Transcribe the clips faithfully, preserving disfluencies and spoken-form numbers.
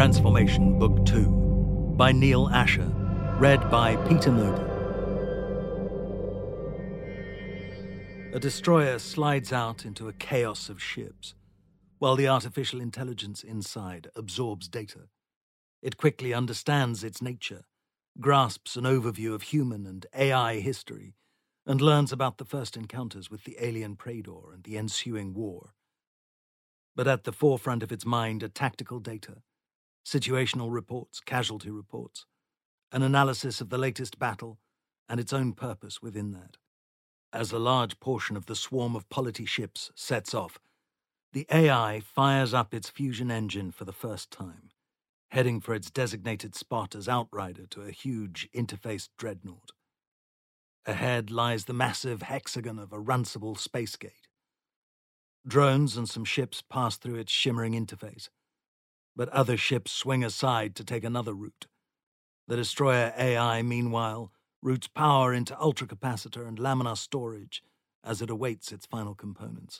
Transformation Book two by Neil Asher, read by Peter Modi. A destroyer slides out into a chaos of ships, while the artificial intelligence inside absorbs data. It quickly understands its nature, grasps an overview of human and A I history, and learns about the first encounters with the alien Praedor and the ensuing war. But at the forefront of its mind are tactical data, situational reports, casualty reports, an analysis of the latest battle, and its own purpose within that. As a large portion of the swarm of polity ships sets off, the A I fires up its fusion engine for the first time, heading for its designated spot as outrider to a huge interfaced dreadnought. Ahead lies the massive hexagon of a Runcible space gate. Drones and some ships pass through its shimmering interface, but other ships swing aside to take another route. The destroyer A I, meanwhile, routes power into ultracapacitor and laminar storage as it awaits its final components.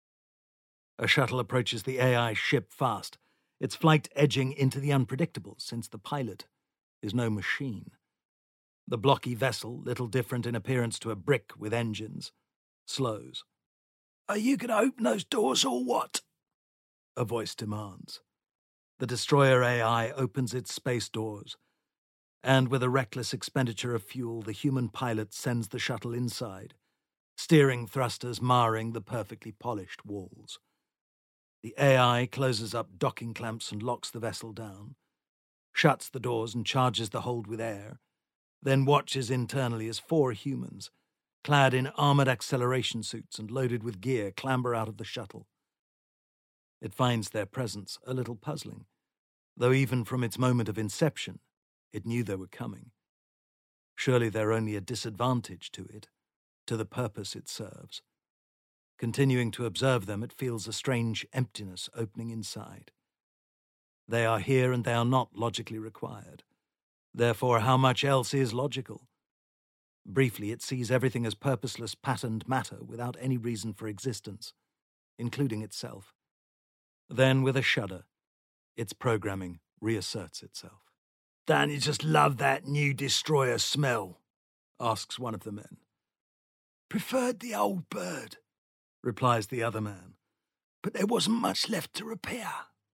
A shuttle approaches the A I ship fast, its flight edging into the unpredictable since the pilot is no machine. The blocky vessel, little different in appearance to a brick with engines, slows. "Are you going to open those doors or what?" a voice demands. The destroyer A I opens its space doors, and with a reckless expenditure of fuel, the human pilot sends the shuttle inside, steering thrusters marring the perfectly polished walls. The A I closes up docking clamps and locks the vessel down, shuts the doors and charges the hold with air, then watches internally as four humans, clad in armored acceleration suits and loaded with gear, clamber out of the shuttle. It finds their presence a little puzzling, though even from its moment of inception, it knew they were coming. Surely they're only a disadvantage to it, to the purpose it serves. Continuing to observe them, it feels a strange emptiness opening inside. They are here and they are not logically required. Therefore, how much else is logical? Briefly, it sees everything as purposeless patterned matter without any reason for existence, including itself. Then, with a shudder, its programming reasserts itself. "Don't you just love that new destroyer smell?" asks one of the men. "Preferred the old bird," replies the other man, "but there wasn't much left to repair."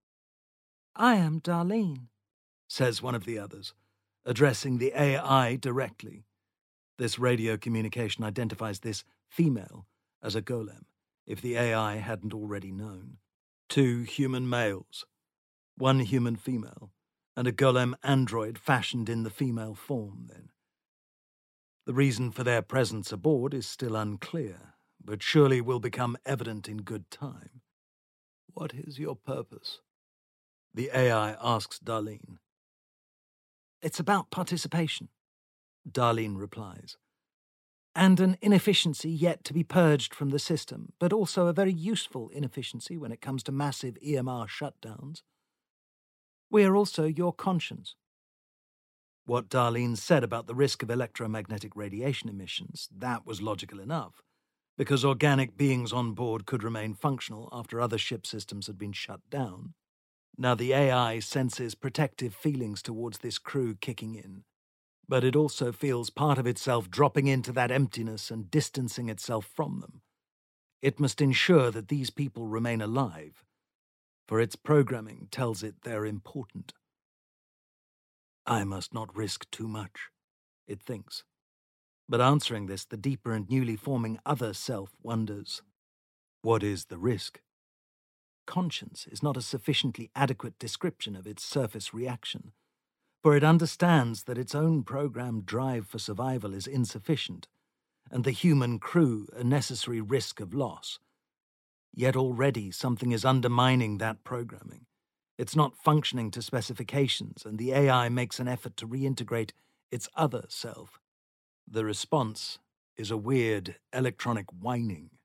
"I am Darlene," says one of the others, addressing the A I directly. This radio communication identifies this female as a golem, if the A I hadn't already known. Two human males, one human female, and a golem android fashioned in the female form, then. The reason for their presence aboard is still unclear, but surely will become evident in good time. "What is your purpose?" the A I asks Darlene. "It's about participation," Darlene replies. "And an inefficiency yet to be purged from the system, but also a very useful inefficiency when it comes to massive E M R shutdowns. We are also your conscience." What Darlene said about the risk of electromagnetic radiation emissions, that was logical enough, because organic beings on board could remain functional after other ship systems had been shut down. Now the A I senses protective feelings towards this crew kicking in, but it also feels part of itself dropping into that emptiness and distancing itself from them. It must ensure that these people remain alive, for its programming tells it they're important. "I must not risk too much," it thinks. But answering this, the deeper and newly forming other self wonders, what is the risk? Conscience is not a sufficiently adequate description of its surface reaction, for it understands that its own programmed drive for survival is insufficient, and the human crew a necessary risk of loss. Yet already something is undermining that programming. It's not functioning to specifications, and the A I makes an effort to reintegrate its other self. The response is a weird electronic whining.